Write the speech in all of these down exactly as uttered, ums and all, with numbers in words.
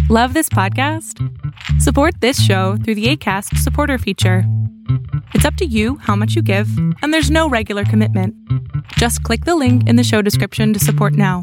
Love this podcast? Support this show through the Acast supporter feature. It's up to you how much you give, and there's no regular commitment. Just click the link in the show description to support now.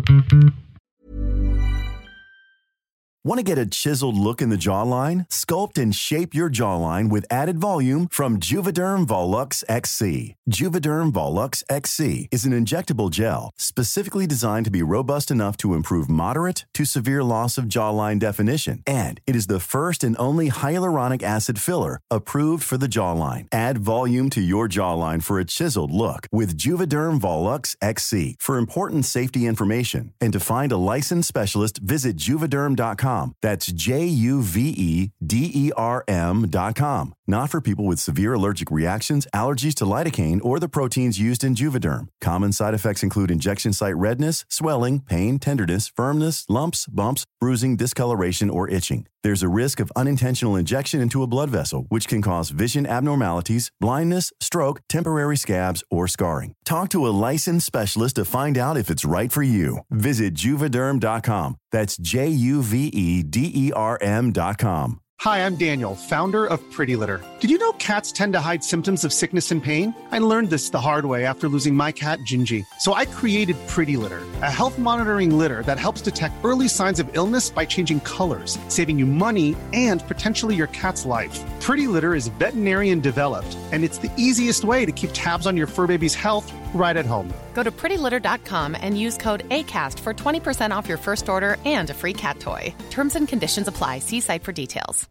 Want to get a chiseled look in the jawline? Sculpt and shape your jawline with added volume from Juvederm Volux X C. Juvederm Volux X C is an injectable gel specifically designed to be robust enough to improve moderate to severe loss of jawline definition. And it is the first and only hyaluronic acid filler approved for the jawline. Add volume to your jawline for a chiseled look with Juvederm Volux X C. For important safety information and to find a licensed specialist, visit juvederm dot com. That's J U V E D E R M dot com. Not for people with severe allergic reactions, allergies to lidocaine, or the proteins used in Juvederm. Common side effects include injection site redness, swelling, pain, tenderness, firmness, lumps, bumps, bruising, discoloration, or itching. There's a risk of unintentional injection into a blood vessel, which can cause vision abnormalities, blindness, stroke, temporary scabs, or scarring. Talk to a licensed specialist to find out if it's right for you. Visit juvederm dot com. That's J U V E D E R M dot com. Hi, I'm Daniel, founder of Pretty Litter. Did you know cats tend to hide symptoms of sickness and pain? I learned this the hard way after losing my cat, Gingy. So I created Pretty Litter, a health monitoring litter that helps detect early signs of illness by changing colors, saving you money and potentially your cat's life. Pretty Litter is veterinarian developed, and it's the easiest way to keep tabs on your fur baby's health right at home. Go to pretty litter dot com and use code ACAST for twenty percent off your first order and a free cat toy. Terms and conditions apply. See site for details.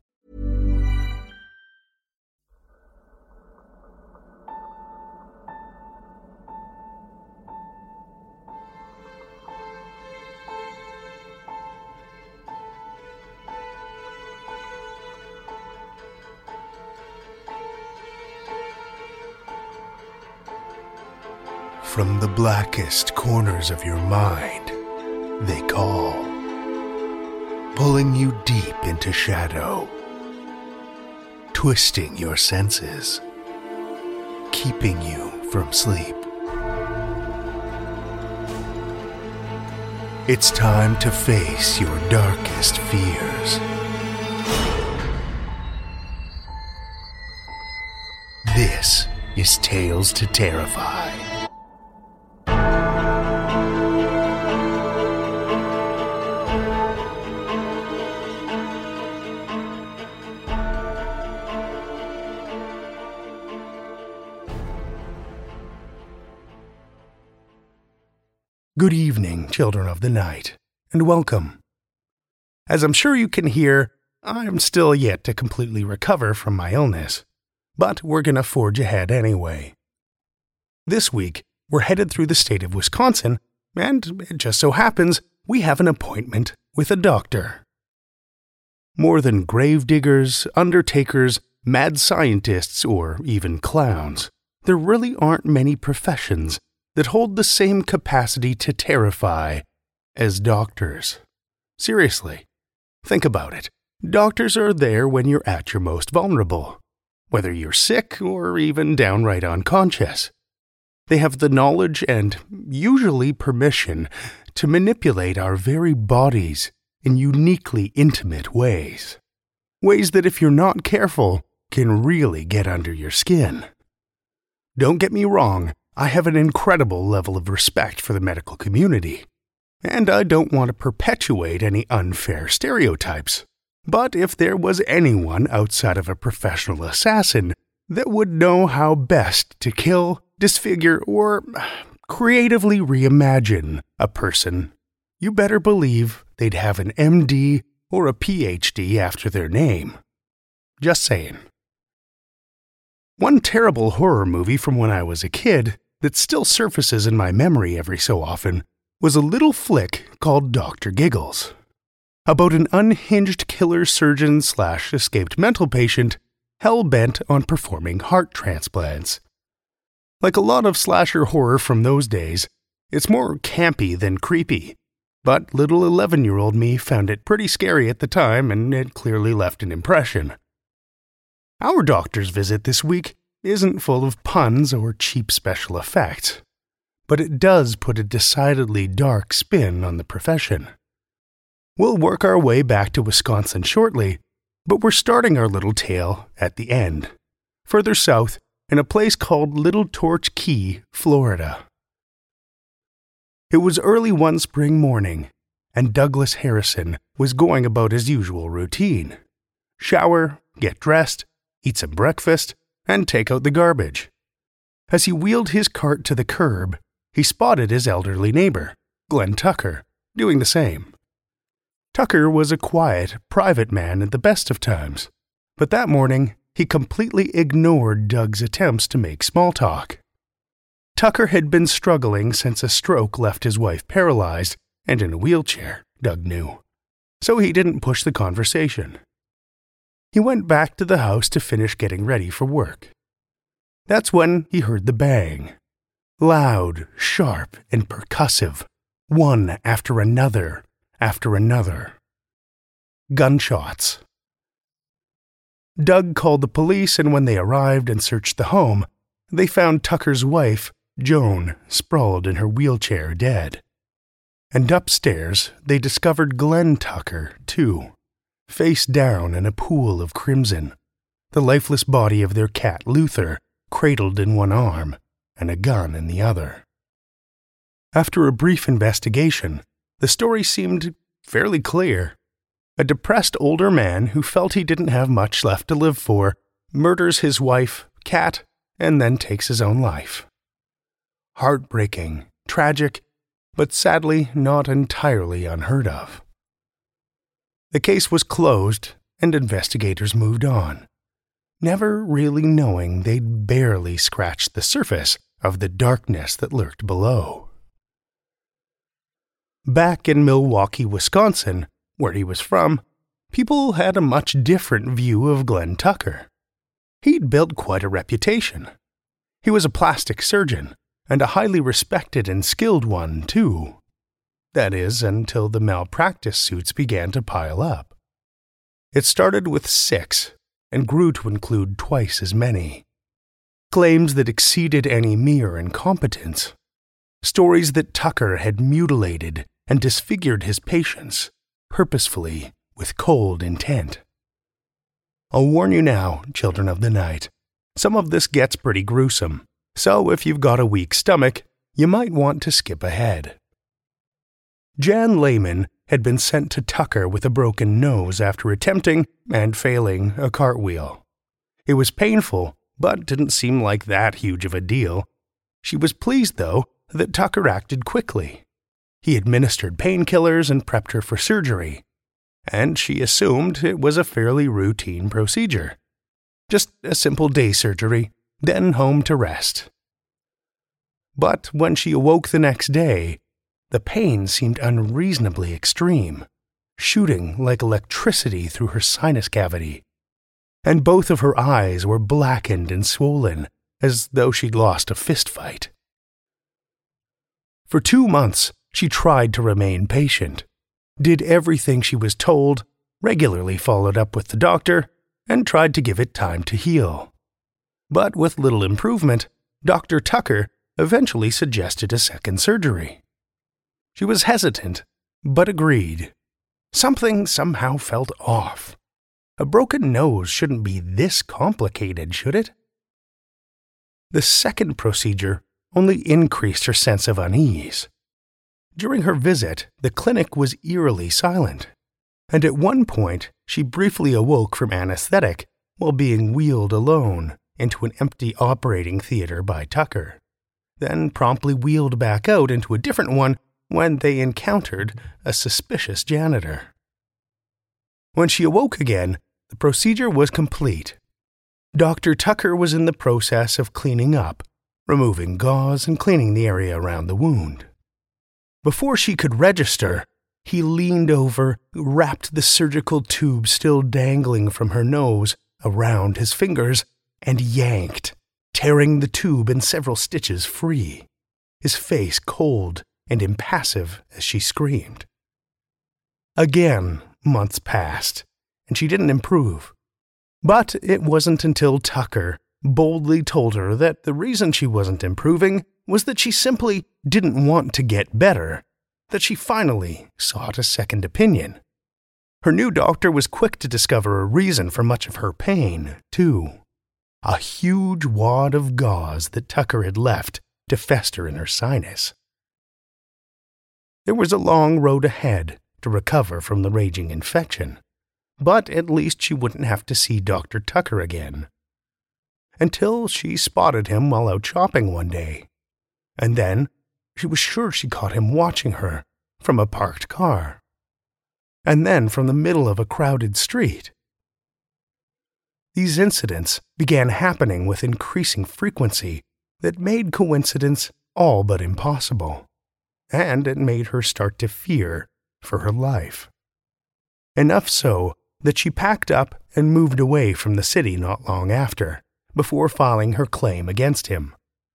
From the blackest corners of your mind, they call, pulling you deep into shadow, twisting your senses, keeping you from sleep. It's time to face your darkest fears. This is Tales to Terrify. Good evening, children of the night, and welcome. As I'm sure you can hear, I'm still yet to completely recover from my illness, but we're gonna forge ahead anyway. This week, we're headed through the state of Wisconsin, and it just so happens we have an appointment with a doctor. More than gravediggers, undertakers, mad scientists, or even clowns, there really aren't many professions that hold the same capacity to terrify as doctors. Seriously, think about it. Doctors are there when you're at your most vulnerable, whether you're sick or even downright unconscious. They have the knowledge and usually permission to manipulate our very bodies in uniquely intimate ways. Ways that, if you're not careful, can really get under your skin. Don't get me wrong, I have an incredible level of respect for the medical community, and I don't want to perpetuate any unfair stereotypes. But if there was anyone outside of a professional assassin that would know how best to kill, disfigure, or creatively reimagine a person, you better believe they'd have an M D or a P H D after their name. Just saying. One terrible horror movie from when I was a kid that still surfaces in my memory every so often was a little flick called Doctor Giggles, about an unhinged killer surgeon slash escaped mental patient hell-bent on performing heart transplants. Like a lot of slasher horror from those days, it's more campy than creepy, but little eleven-year-old me found it pretty scary at the time, and it clearly left an impression. Our doctor's visit this week isn't full of puns or cheap special effects, but it does put a decidedly dark spin on the profession. We'll work our way back to Wisconsin shortly, but we're starting our little tale at the end, further south in a place called Little Torch Key, Florida. It was early one spring morning, and Douglas Harrison was going about his usual routine. Shower, get dressed, eat some breakfast, and take out the garbage. As he wheeled his cart to the curb, he spotted his elderly neighbor, Glenn Tucker, doing the same. Tucker was a quiet, private man at the best of times, but that morning he completely ignored Doug's attempts to make small talk. Tucker had been struggling since a stroke left his wife paralyzed and in a wheelchair, Doug knew, so he didn't push the conversation. He went back to the house to finish getting ready for work. That's when he heard the bang. Loud, sharp, and percussive, one after another, after another. Gunshots. Doug called the police, and when they arrived and searched the home, they found Tucker's wife, Joan, sprawled in her wheelchair dead. And upstairs, they discovered Glenn Tucker, too, face down in a pool of crimson, the lifeless body of their cat Luther, cradled in one arm and a gun in the other. After a brief investigation, the story seemed fairly clear. A depressed older man who felt he didn't have much left to live for murders his wife, cat, and then takes his own life. Heartbreaking, tragic, but sadly not entirely unheard of. The case was closed, and investigators moved on, never really knowing they'd barely scratched the surface of the darkness that lurked below. Back in Milwaukee, Wisconsin, where he was from, people had a much different view of Glenn Tucker. He'd built quite a reputation. He was a plastic surgeon, and a highly respected and skilled one, too. That is, until the malpractice suits began to pile up. It started with six, and grew to include twice as many. Claims that exceeded any mere incompetence. Stories that Tucker had mutilated and disfigured his patients, purposefully, with cold intent. I'll warn you now, children of the night, some of this gets pretty gruesome, so if you've got a weak stomach, you might want to skip ahead. Jan Lehman had been sent to Tucker with a broken nose after attempting, and failing, a cartwheel. It was painful, but didn't seem like that huge of a deal. She was pleased, though, that Tucker acted quickly. He administered painkillers and prepped her for surgery, and she assumed it was a fairly routine procedure. Just a simple day surgery, then home to rest. But when she awoke the next day, the pain seemed unreasonably extreme, shooting like electricity through her sinus cavity, and both of her eyes were blackened and swollen, as though she'd lost a fistfight. For two months, she tried to remain patient, did everything she was told, regularly followed up with the doctor, and tried to give it time to heal. But with little improvement, Doctor Tucker eventually suggested a second surgery. She was hesitant, but agreed. Something somehow felt off. A broken nose shouldn't be this complicated, should it? The second procedure only increased her sense of unease. During her visit, the clinic was eerily silent, and at one point she briefly awoke from anesthetic while being wheeled alone into an empty operating theater by Tucker, then promptly wheeled back out into a different one when they encountered a suspicious janitor. When she awoke again, the procedure was complete. Doctor Tucker was in the process of cleaning up, removing gauze and cleaning the area around the wound. Before she could register, he leaned over, wrapped the surgical tube still dangling from her nose around his fingers, and yanked, tearing the tube in several stitches free, his face cold and impassive as she screamed. Again, months passed, and she didn't improve. But it wasn't until Tucker boldly told her that the reason she wasn't improving was that she simply didn't want to get better, that she finally sought a second opinion, Her new doctor was quick to discover a reason for much of her pain, too. A huge wad of gauze that Tucker had left to fester in her sinus. There was a long road ahead to recover from the raging infection, but at least she wouldn't have to see Doctor Tucker again. Until she spotted him while out shopping one day. And then she was sure she caught him watching her from a parked car. And then from the middle of a crowded street. These incidents began happening with increasing frequency that made coincidence all but impossible, and it made her start to fear for her life. Enough so that she packed up and moved away from the city not long after, before filing her claim against him.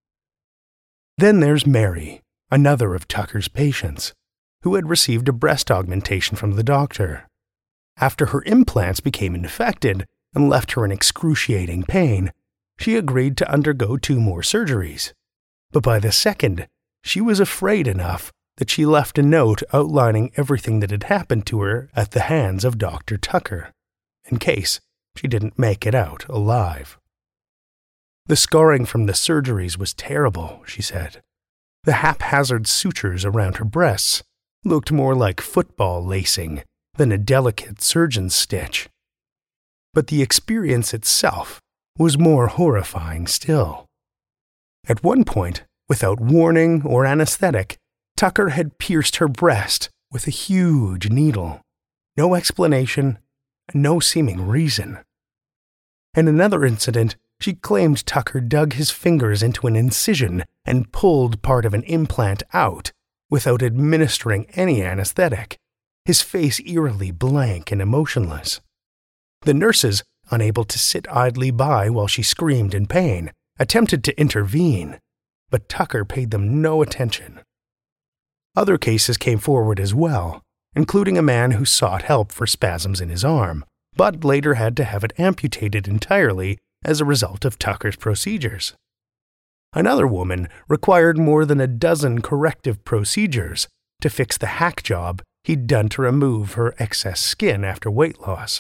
Then there's Mary, another of Tucker's patients, who had received a breast augmentation from the doctor. After her implants became infected and left her in excruciating pain, she agreed to undergo two more surgeries. But by the second, she was afraid enough that she left a note outlining everything that had happened to her at the hands of Doctor Tucker, in case she didn't make it out alive. The scarring from the surgeries was terrible, she said. The haphazard sutures around her breasts looked more like football lacing than a delicate surgeon's stitch. But the experience itself was more horrifying still. At one point, without warning or anesthetic, Tucker had pierced her breast with a huge needle. No explanation, no seeming reason. In another incident, she claimed Tucker dug his fingers into an incision and pulled part of an implant out without administering any anesthetic, his face eerily blank and emotionless. The nurses, unable to sit idly by while she screamed in pain, attempted to intervene, but Tucker paid them no attention. Other cases came forward as well, including a man who sought help for spasms in his arm, but later had to have it amputated entirely as a result of Tucker's procedures. Another woman required more than a dozen corrective procedures to fix the hack job he'd done to remove her excess skin after weight loss.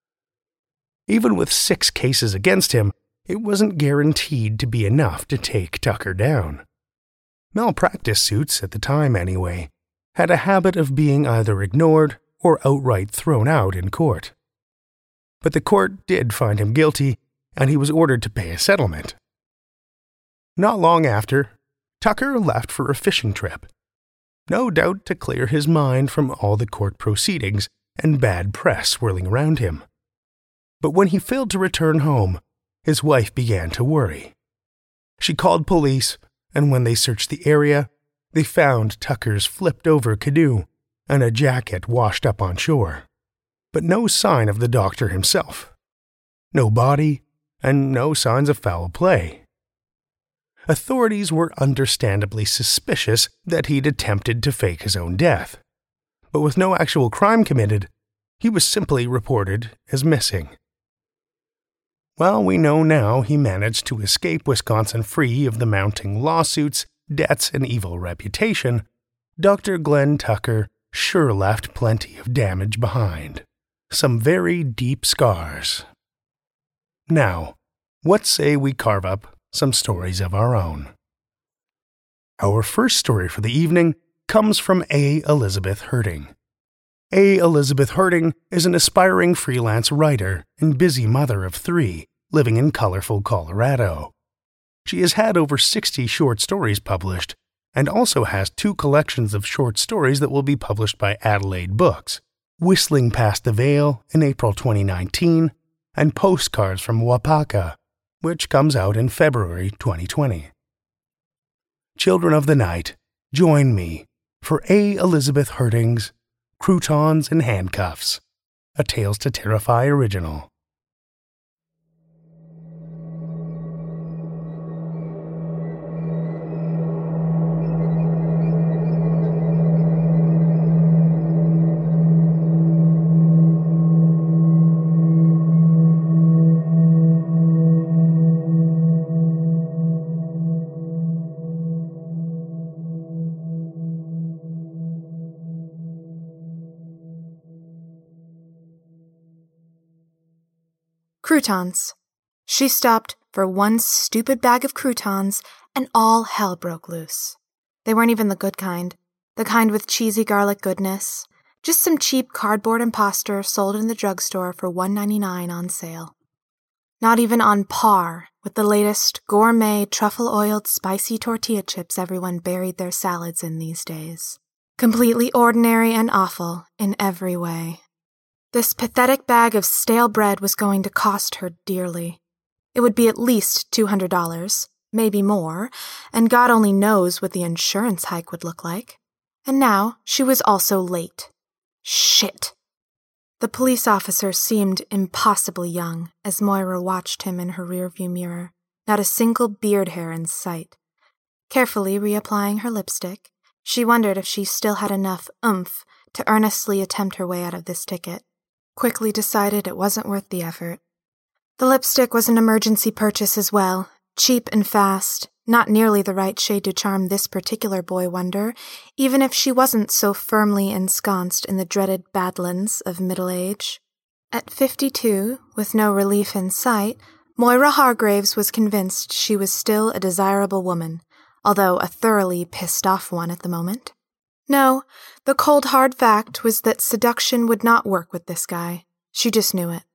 Even with six cases against him, it wasn't guaranteed to be enough to take Tucker down. Malpractice suits, at the time anyway, had a habit of being either ignored or outright thrown out in court. But the court did find him guilty, and he was ordered to pay a settlement. Not long after, Tucker left for a fishing trip, no doubt to clear his mind from all the court proceedings and bad press swirling around him. But when he failed to return home, his wife began to worry. She called police, and when they searched the area, they found Tucker's flipped-over canoe and a jacket washed up on shore, but no sign of the doctor himself. No body, and no signs of foul play. Authorities were understandably suspicious that he'd attempted to fake his own death, but with no actual crime committed, he was simply reported as missing. Well, we know now he managed to escape Wisconsin free of the mounting lawsuits, debts, and evil reputation. Doctor Glenn Tucker sure left plenty of damage behind. Some very deep scars. Now, what say we carve up some stories of our own? Our first story for the evening comes from A. Elizabeth Herding. A. Elizabeth Herding is an aspiring freelance writer and busy mother of three, living in colorful Colorado. She has had over sixty short stories published, and also has two collections of short stories that will be published by Adelaide Books, Whistling Past the Veil in April twenty nineteen, and Postcards from Wapaka, which comes out in February twenty twenty. Children of the Night, join me for A. Elizabeth Herding's Croutons and Handcuffs, a Tales to Terrify original. Croutons. She stopped for one stupid bag of croutons, and all hell broke loose. They weren't even the good kind, the kind with cheesy garlic goodness, just some cheap cardboard imposter sold in the drugstore for one ninety-nine on sale. Not even on par with the latest gourmet truffle-oiled spicy tortilla chips everyone buried their salads in these days. Completely ordinary and awful in every way. This pathetic bag of stale bread was going to cost her dearly. It would be at least two hundred dollars, maybe more, and God only knows what the insurance hike would look like. And now she was also late. Shit. The police officer seemed impossibly young as Moira watched him in her rearview mirror, not a single beard hair in sight. Carefully reapplying her lipstick, she wondered if she still had enough oomph to earnestly attempt her way out of this ticket. Quickly decided it wasn't worth the effort. The lipstick was an emergency purchase as well, cheap and fast, not nearly the right shade to charm this particular boy wonder, even if she wasn't so firmly ensconced in the dreaded badlands of middle age. At fifty-two, with no relief in sight, Moira Hargraves was convinced she was still a desirable woman, although a thoroughly pissed-off one at the moment. No, the cold hard fact was that seduction would not work with this guy. She just knew it.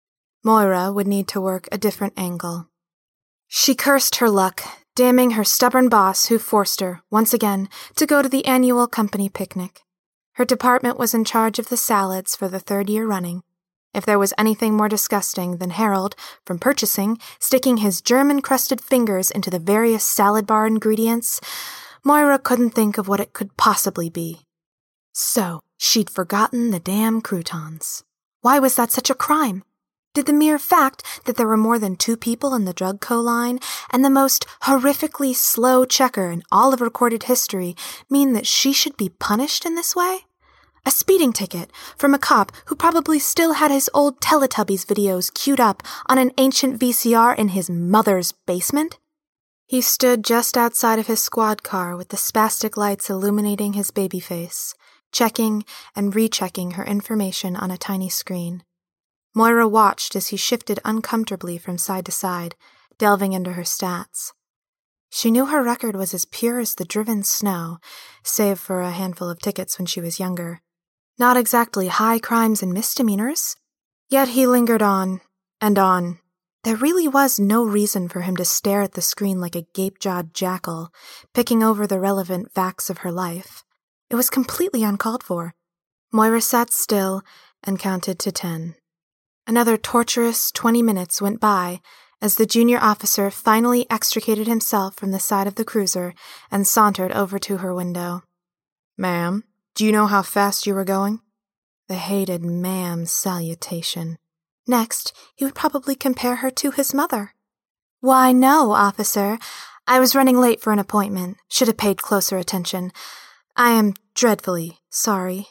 Moira would need to work a different angle. She cursed her luck, damning her stubborn boss who forced her, once again, to go to the annual company picnic. Her department was in charge of the salads for the third year running. If there was anything more disgusting than Harold, from purchasing, sticking his German-crusted fingers into the various salad bar ingredients, Moira couldn't think of what it could possibly be. So, she'd forgotten the damn croutons. Why was that such a crime? Did the mere fact that there were more than two people in the drug co-line and the most horrifically slow checker in all of recorded history mean that she should be punished in this way? A speeding ticket from a cop who probably still had his old Teletubbies videos queued up on an ancient V C R in his mother's basement? He stood just outside of his squad car with the spastic lights illuminating his baby face, checking and rechecking her information on a tiny screen. Moira watched as he shifted uncomfortably from side to side, delving into her stats. She knew her record was as pure as the driven snow, save for a handful of tickets when she was younger. Not exactly high crimes and misdemeanors. Yet he lingered on, and on. There really was no reason for him to stare at the screen like a gape-jawed jackal, picking over the relevant facts of her life. It was completely uncalled for. Moira sat still and counted to ten. Another torturous twenty minutes went by as the junior officer finally extricated himself from the side of the cruiser and sauntered over to her window. "Ma'am, do you know how fast you were going?" The hated ma'am salutation. Next, he would probably compare her to his mother. "Why, no, officer. I was running late for an appointment. Should have paid closer attention. I am dreadfully sorry."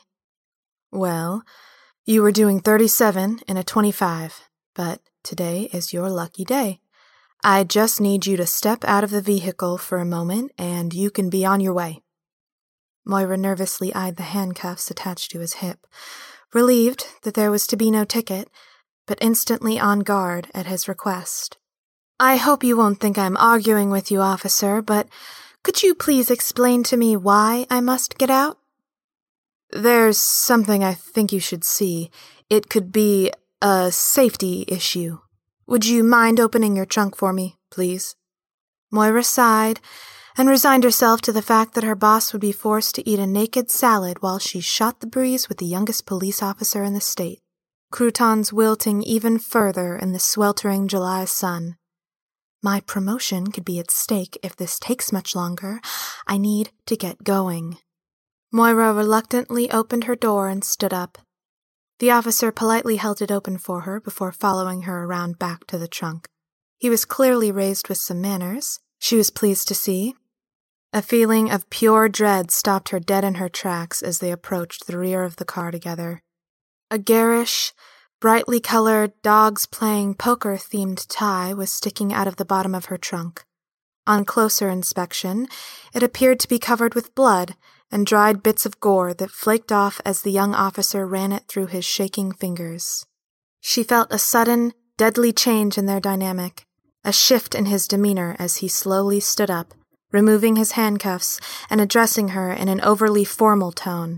"Well, you were doing thirty-seven in a twenty-five, but today is your lucky day. I just need you to step out of the vehicle for a moment, and you can be on your way." Moira nervously eyed the handcuffs attached to his hip, relieved that there was to be no ticket, but instantly on guard at his request. "I hope you won't think I'm arguing with you, officer, but could you please explain to me why I must get out?" "There's something I think you should see. It could be a safety issue. Would you mind opening your trunk for me, please?" Moira sighed and resigned herself to the fact that her boss would be forced to eat a naked salad while she shot the breeze with the youngest police officer in the state, croutons wilting even further in the sweltering July sun. My promotion could be at stake if this takes much longer. I need to get going. Moira reluctantly opened her door and stood up. The officer politely held it open for her before following her around back to the trunk. He was clearly raised with some manners, she was pleased to see. A feeling of pure dread stopped her dead in her tracks as they approached the rear of the car together. A garish, brightly colored, dogs-playing poker-themed tie was sticking out of the bottom of her trunk. On closer inspection, it appeared to be covered with blood and dried bits of gore that flaked off as the young officer ran it through his shaking fingers. She felt a sudden, deadly change in their dynamic, a shift in his demeanor as he slowly stood up, removing his handcuffs and addressing her in an overly formal tone.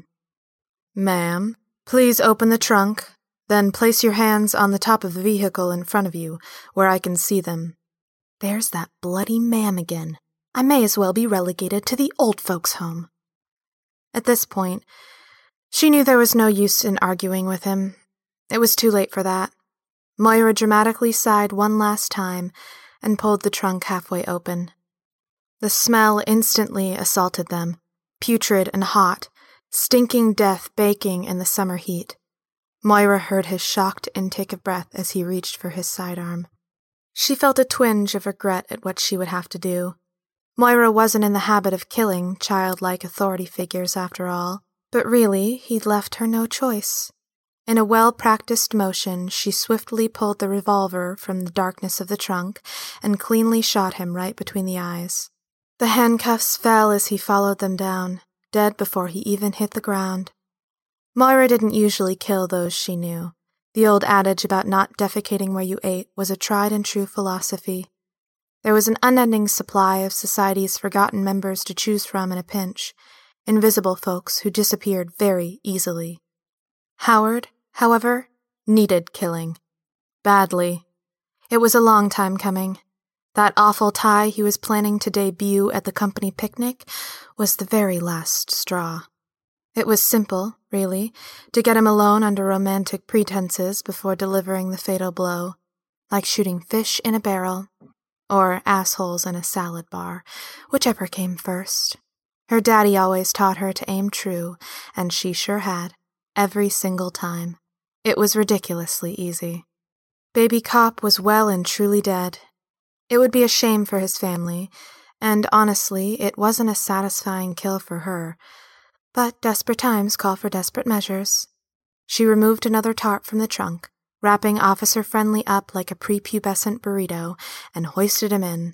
"Ma'am, please open the trunk, then place your hands on the top of the vehicle in front of you, where I can see them." There's that bloody ma'am again. I may as well be relegated to the old folks' home. At this point, she knew there was no use in arguing with him. It was too late for that. Moira dramatically sighed one last time and pulled the trunk halfway open. The smell instantly assaulted them, putrid and hot, stinking death baking in the summer heat. Moira heard his shocked intake of breath as he reached for his sidearm. She felt a twinge of regret at what she would have to do. Moira wasn't in the habit of killing childlike authority figures after all, but really, he'd left her no choice. In a well-practiced motion, she swiftly pulled the revolver from the darkness of the trunk and cleanly shot him right between the eyes. The handcuffs fell as he followed them down, dead before he even hit the ground. Moira didn't usually kill those she knew. The old adage about not defecating where you ate was a tried-and-true philosophy. There was an unending supply of society's forgotten members to choose from in a pinch, invisible folks who disappeared very easily. Howard, however, needed killing. Badly. It was a long time coming. That awful tie he was planning to debut at the company picnic was the very last straw. It was simple, really, to get him alone under romantic pretenses before delivering the fatal blow, like shooting fish in a barrel, or assholes in a salad bar, whichever came first. Her daddy always taught her to aim true, and she sure had, every single time. It was ridiculously easy. Baby Cop was well and truly dead. It would be a shame for his family, and honestly, it wasn't a satisfying kill for her. But desperate times call for desperate measures. She removed another tarp from the trunk, wrapping Officer Friendly up like a prepubescent burrito, and hoisted him in.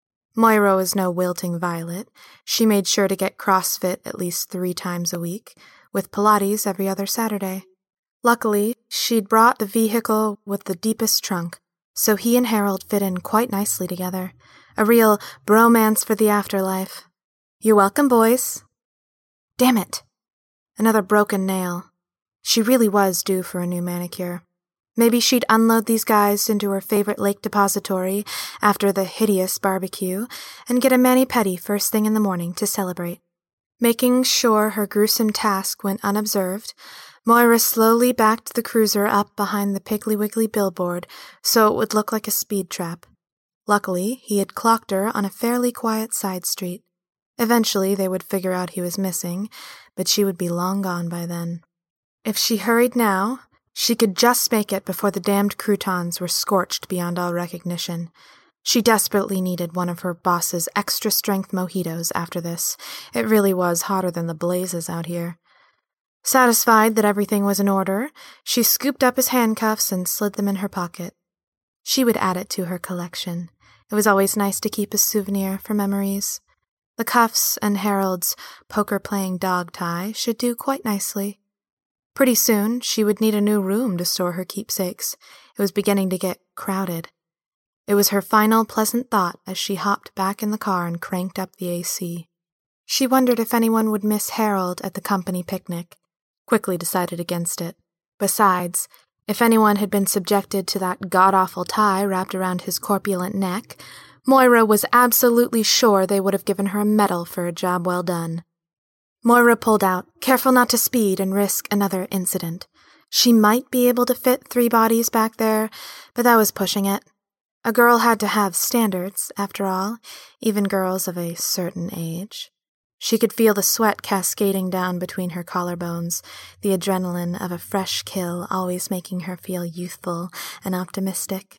Moira was no wilting violet. She made sure to get CrossFit at least three times a week, with Pilates every other Saturday. Luckily, she'd brought the vehicle with the deepest trunk, so he and Harold fit in quite nicely together. A real bromance for the afterlife. "You're welcome, boys." Damn it! Another broken nail. She really was due for a new manicure. Maybe she'd unload these guys into her favorite lake depository after the hideous barbecue and get a mani-pedi first thing in the morning to celebrate. Making sure her gruesome task went unobserved, Moira slowly backed the cruiser up behind the Piggly Wiggly billboard so it would look like a speed trap. Luckily, he had clocked her on a fairly quiet side street. Eventually, they would figure out he was missing, but she would be long gone by then. If she hurried now, she could just make it before the damned croutons were scorched beyond all recognition. She desperately needed one of her boss's extra-strength mojitos after this. It really was hotter than the blazes out here. Satisfied that everything was in order, she scooped up his handcuffs and slid them in her pocket. She would add it to her collection. It was always nice to keep a souvenir for memories. The cuffs and Harold's poker-playing dog tie should do quite nicely. Pretty soon, she would need a new room to store her keepsakes. It was beginning to get crowded. It was her final pleasant thought as she hopped back in the car and cranked up the A C. She wondered if anyone would miss Harold at the company picnic. Quickly decided against it. Besides, if anyone had been subjected to that god-awful tie wrapped around his corpulent neck, Moira was absolutely sure they would have given her a medal for a job well done. Moira pulled out, careful not to speed and risk another incident. She might be able to fit three bodies back there, but that was pushing it. A girl had to have standards, after all, even girls of a certain age. She could feel the sweat cascading down between her collarbones, the adrenaline of a fresh kill always making her feel youthful and optimistic.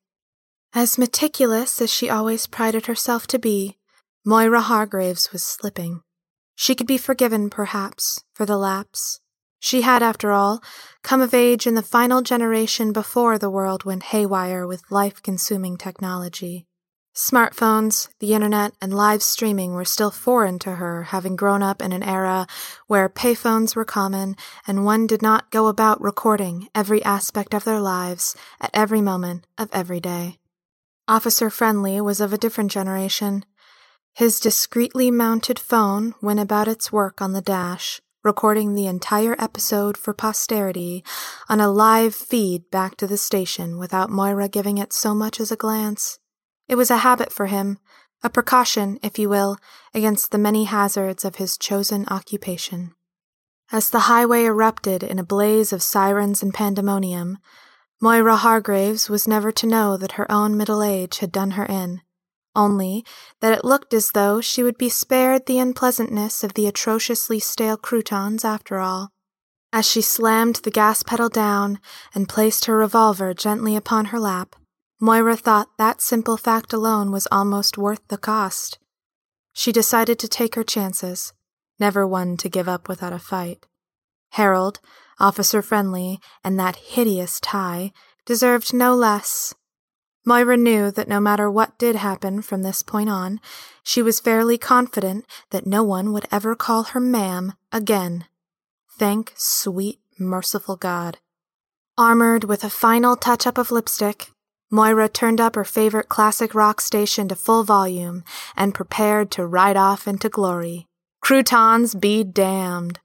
As meticulous as she always prided herself to be, Moira Hargraves was slipping. She could be forgiven, perhaps, for the lapse. She had, after all, come of age in the final generation before the world went haywire with life-consuming technology. Smartphones, the internet, and live streaming were still foreign to her, having grown up in an era where payphones were common and one did not go about recording every aspect of their lives at every moment of every day. Officer Friendly was of a different generation. His discreetly mounted phone went about its work on the dash, recording the entire episode for posterity on a live feed back to the station without Moira giving it so much as a glance. It was a habit for him, a precaution, if you will, against the many hazards of his chosen occupation. As the highway erupted in a blaze of sirens and pandemonium, Moira Hargraves was never to know that her own middle age had done her in, only that it looked as though she would be spared the unpleasantness of the atrociously stale croutons after all. As she slammed the gas pedal down and placed her revolver gently upon her lap, Moira thought that simple fact alone was almost worth the cost. She decided to take her chances, never one to give up without a fight. Harold, Officer Friendly, and that hideous tie deserved no less. Moira knew that no matter what did happen from this point on, she was fairly confident that no one would ever call her ma'am again. Thank sweet, merciful God. Armored with a final touch-up of lipstick, Moira turned up her favorite classic rock station to full volume and prepared to ride off into glory. Croutons be damned.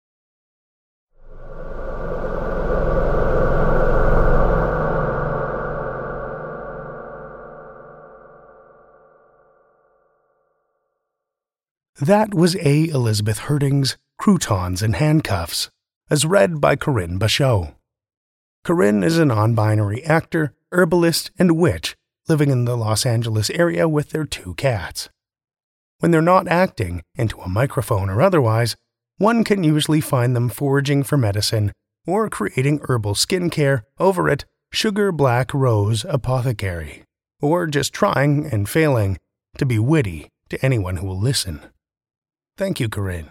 That was A. Elizabeth Herding's Croutons and Handcuffs, as read by Corinne Bachot. Corinne is a non-binary actor, herbalist, and witch living in the Los Angeles area with their two cats. When they're not acting, into a microphone or otherwise, one can usually find them foraging for medicine or creating herbal skincare over at Sugar Black Rose Apothecary, or just trying and failing to be witty to anyone who will listen. Thank you, Corinne.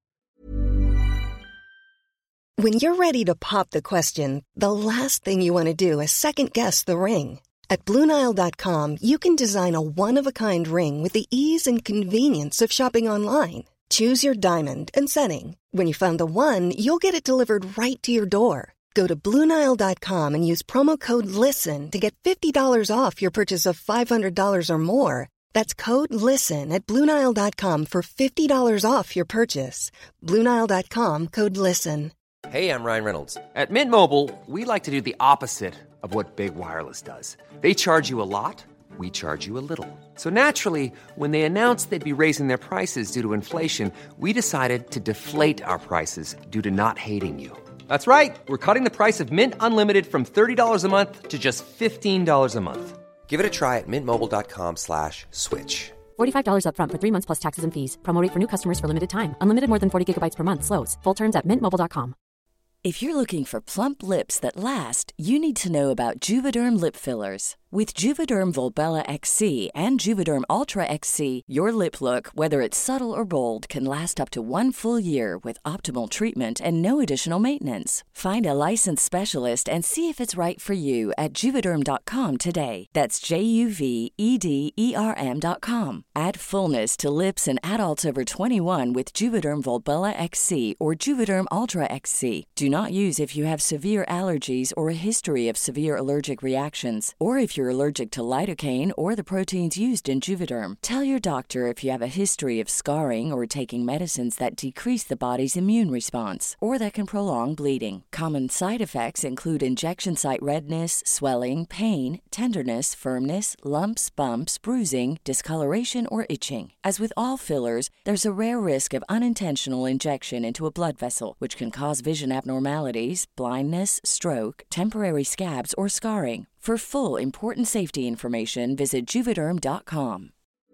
When you're ready to pop the question, the last thing you want to do is second-guess the ring. At Blue Nile dot com, you can design a one-of-a-kind ring with the ease and convenience of shopping online. Choose your diamond and setting. When you find the one, you'll get it delivered right to your door. Go to Blue Nile dot com and use promo code LISTEN to get fifty dollars off your purchase of five hundred dollars or more. That's code LISTEN at Blue Nile dot com for fifty dollars off your purchase. Blue Nile dot com, code LISTEN. Hey, I'm Ryan Reynolds. At Mint Mobile, we like to do the opposite of what Big Wireless does. They charge you a lot, we charge you a little. So naturally, when they announced they'd be raising their prices due to inflation, we decided to deflate our prices due to not hating you. That's right. We're cutting the price of Mint Unlimited from thirty dollars a month to just fifteen dollars a month. Give it a try at mintmobile.com slash switch. forty-five dollars up front for three months plus taxes and fees. Promo rate for new customers for limited time. Unlimited more than forty gigabytes per month. Slows full terms at mint mobile dot com. If you're looking for plump lips that last, you need to know about Juvederm lip fillers. With Juvederm Volbella X C and Juvederm Ultra X C, your lip look, whether it's subtle or bold, can last up to one full year with optimal treatment and no additional maintenance. Find a licensed specialist and see if it's right for you at Juvederm dot com today. That's J U V E D E R M dot com. Add fullness to lips in adults over twenty-one with Juvederm Volbella X C or Juvederm Ultra X C. Do not use if you have severe allergies or a history of severe allergic reactions, or if you're allergic to lidocaine or the proteins used in Juvederm. Tell your doctor if you have a history of scarring or taking medicines that decrease the body's immune response or that can prolong bleeding. Common side effects include injection site redness, swelling, pain, tenderness, firmness, lumps, bumps, bruising, discoloration, or itching. As with all fillers, there's a rare risk of unintentional injection into a blood vessel, which can cause vision abnormalities, blindness, stroke, temporary scabs, or scarring. For full, important safety information, visit Juvederm dot com.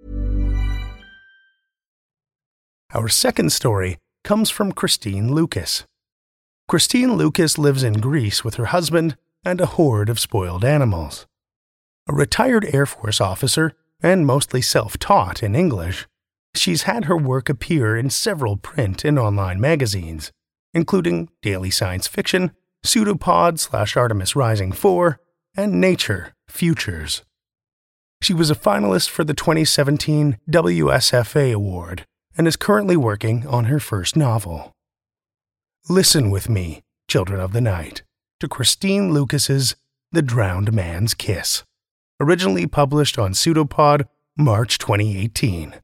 Our second story comes from Christine Lucas. Christine Lucas lives in Greece with her husband and a horde of spoiled animals. A retired Air Force officer and mostly self-taught in English, she's had her work appear in several print and online magazines, including Daily Science Fiction, Pseudopod slash Artemis Rising four, and Nature Futures. She was a finalist for the twenty seventeen W S F A Award and is currently working on her first novel. Listen with me, children of the night, to Christine Lucas's The Drowned Man's Kiss, originally published on Pseudopod, March twenty eighteen.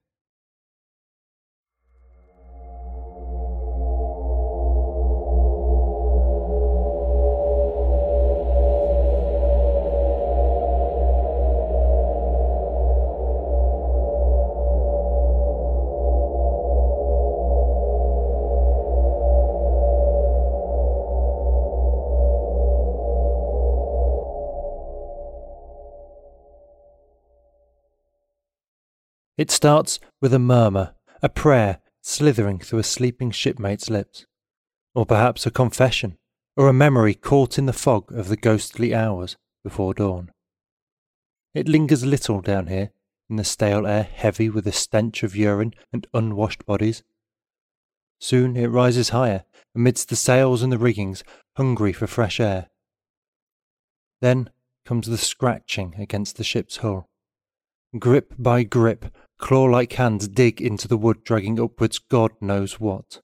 It starts with a murmur, a prayer slithering through a sleeping shipmate's lips, or perhaps a confession, or a memory caught in the fog of the ghostly hours before dawn. It lingers little down here, in the stale air heavy with the stench of urine and unwashed bodies. Soon it rises higher, amidst the sails and the riggings, hungry for fresh air. Then comes the scratching against the ship's hull. Grip by grip, claw-like hands dig into the wood, dragging upwards God knows what.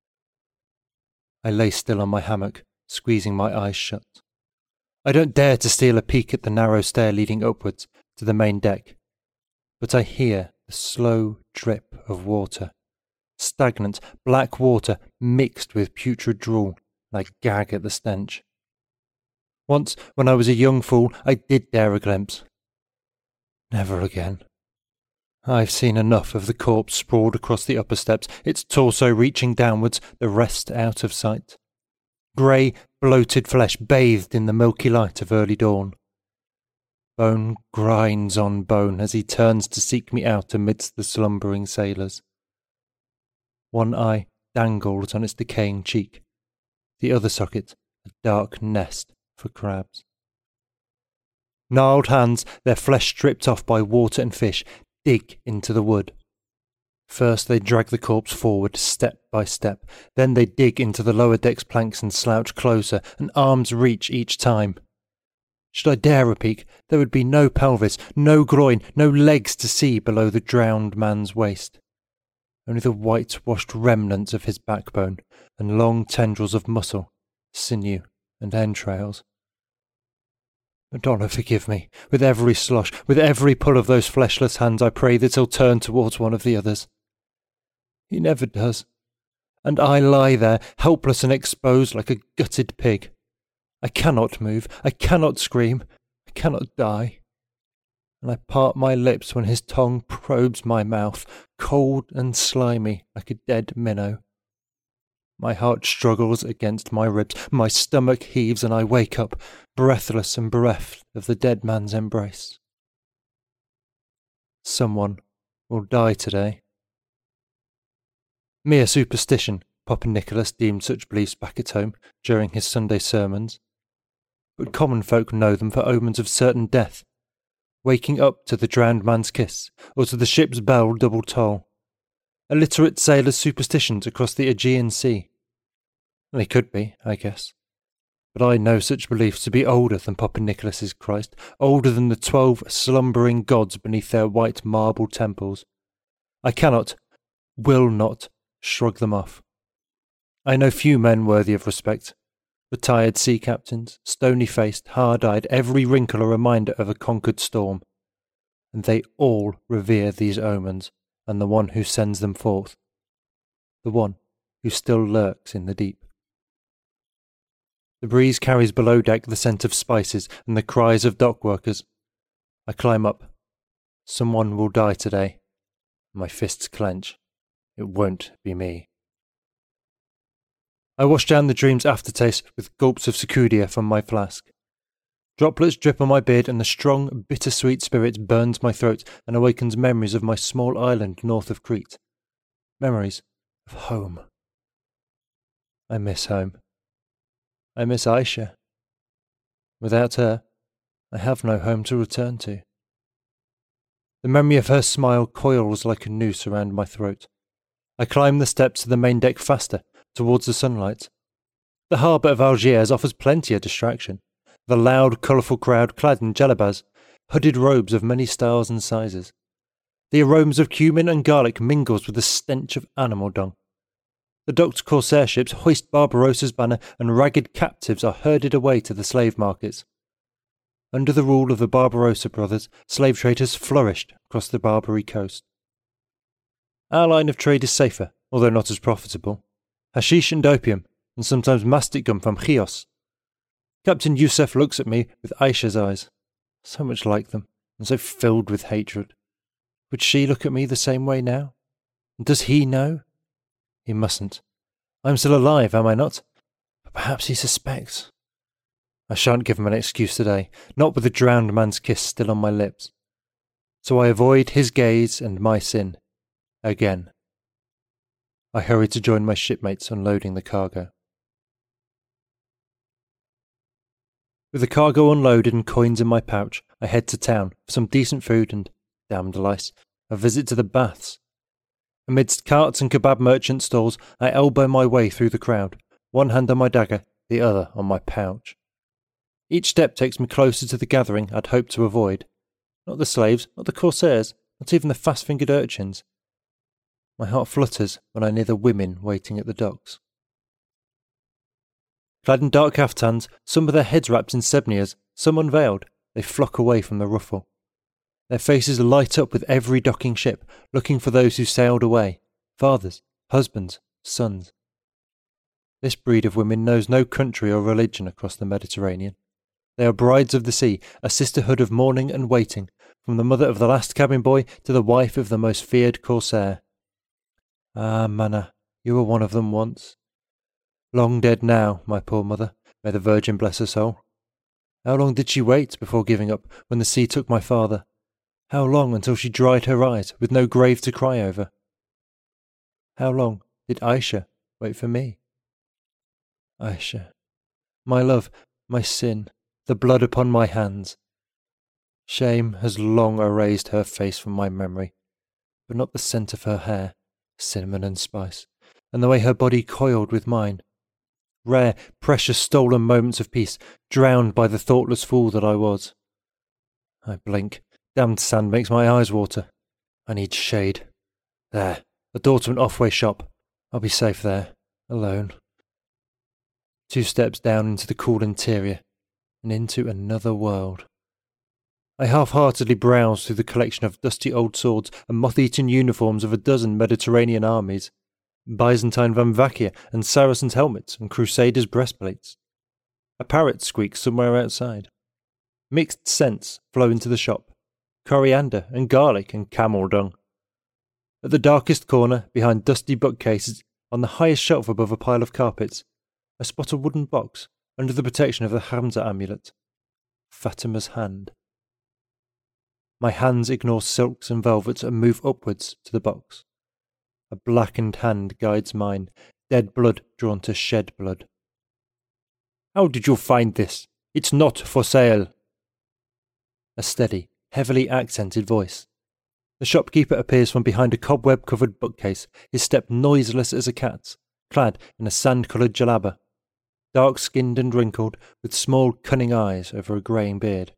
I lay still on my hammock, squeezing my eyes shut. I don't dare to steal a peek at the narrow stair leading upwards to the main deck, but I hear the slow drip of water, stagnant black water mixed with putrid drool, and I gag at the stench. Once, when I was a young fool, I did dare a glimpse. Never again. I've seen enough of the corpse sprawled across the upper steps, its torso reaching downwards, the rest out of sight. Grey, bloated flesh bathed in the milky light of early dawn. Bone grinds on bone as he turns to seek me out amidst the slumbering sailors. One eye dangles on its decaying cheek, the other socket a dark nest for crabs. Gnarled hands, their flesh stripped off by water and fish, dig into the wood. First they drag the corpse forward step by step, then they dig into the lower deck's planks and slouch closer, and arms reach each time. Should I dare a peek, there would be no pelvis, no groin, no legs to see below the drowned man's waist. Only the white-washed remnants of his backbone, and long tendrils of muscle, sinew, and entrails. Madonna, forgive me. With every slosh, with every pull of those fleshless hands, I pray that he'll turn towards one of the others. He never does. And I lie there, helpless and exposed like a gutted pig. I cannot move, I cannot scream, I cannot die. And I part my lips when his tongue probes my mouth, cold and slimy like a dead minnow. My heart struggles against my ribs, my stomach heaves, and I wake up, breathless and bereft of the dead man's embrace. Someone will die today. Mere superstition, Papa Nicholas deemed such beliefs back at home during his Sunday sermons. But common folk know them for omens of certain death, waking up to the drowned man's kiss, or to the ship's bell double toll. Illiterate sailors' superstitions across the Aegean Sea. They could be, I guess. But I know such beliefs to be older than Papa Nicholas's Christ, older than the twelve slumbering gods beneath their white marble temples. I cannot, will not, shrug them off. I know few men worthy of respect. Retired sea captains, stony-faced, hard-eyed, every wrinkle a reminder of a conquered storm. And they all revere these omens, and the one who sends them forth. The one who still lurks in the deep. The breeze carries below deck the scent of spices and the cries of dock workers. I climb up. Someone will die today. My fists clench. It won't be me. I wash down the dream's aftertaste with gulps of Secudia from my flask. Droplets drip on my beard and the strong, bittersweet spirit burns my throat and awakens memories of my small island north of Crete. Memories of home. I miss home. I miss Aisha. Without her, I have no home to return to. The memory of her smile coils like a noose around my throat. I climb the steps to the main deck faster, towards the sunlight. The harbour of Algiers offers plenty of distraction. The loud, colourful crowd clad in djellabas, hooded robes of many styles and sizes. The aromas of cumin and garlic mingles with the stench of animal dung. The docked corsair ships hoist Barbarossa's banner, and ragged captives are herded away to the slave markets. Under the rule of the Barbarossa brothers, slave traders flourished across the Barbary coast. Our line of trade is safer, although not as profitable. Hashish and opium, and sometimes mastic gum from Chios. Captain Yusuf looks at me with Aisha's eyes, so much like them, and so filled with hatred. Would she look at me the same way now? And does he know? He mustn't. I'm still alive, am I not? But perhaps he suspects. I shan't give him an excuse today, not with the drowned man's kiss still on my lips. So I avoid his gaze and my sin. Again. I hurry to join my shipmates unloading the cargo. With the cargo unloaded and coins in my pouch, I head to town for some decent food and, damned lice, a visit to the baths. Amidst carts and kebab merchant stalls, I elbow my way through the crowd, one hand on my dagger, the other on my pouch. Each step takes me closer to the gathering I'd hoped to avoid. Not the slaves, not the corsairs, not even the fast-fingered urchins. My heart flutters when I near the women waiting at the docks. Clad in dark kaftans, some with their heads wrapped in sebnias, some unveiled, they flock away from the ruffle. Their faces light up with every docking ship, looking for those who sailed away, fathers, husbands, sons. This breed of women knows no country or religion across the Mediterranean. They are brides of the sea, a sisterhood of mourning and waiting, from the mother of the last cabin boy to the wife of the most feared corsair. Ah, Mana, you were one of them once. Long dead now, my poor mother, may the Virgin bless her soul. How long did she wait before giving up when the sea took my father? How long until she dried her eyes with no grave to cry over? How long did Aisha wait for me? Aisha, my love, my sin, the blood upon my hands. Shame has long erased her face from my memory, but not the scent of her hair, cinnamon and spice, and the way her body coiled with mine. Rare, precious stolen moments of peace, drowned by the thoughtless fool that I was. I blink. Damned sand makes my eyes water. I need shade. There, the door to an off-way shop. I'll be safe there, alone. Two steps down into the cool interior, and into another world. I half-heartedly browse through the collection of dusty old swords and moth-eaten uniforms of a dozen Mediterranean armies, Byzantine Vamvakia and Saracens' helmets and Crusaders' breastplates. A parrot squeaks somewhere outside. Mixed scents flow into the shop, coriander and garlic and camel dung. At the darkest corner, behind dusty bookcases, on the highest shelf above a pile of carpets, I spot a wooden box under the protection of the Hamza amulet. Fatima's hand. My hands ignore silks and velvets and move upwards to the box. A blackened hand guides mine, dead blood drawn to shed blood. How did you find this? It's not for sale. A steady, heavily accented voice. The shopkeeper appears from behind a cobweb-covered bookcase, his step noiseless as a cat's, clad in a sand-coloured jalaba, dark-skinned and wrinkled, with small, cunning eyes over a greying beard.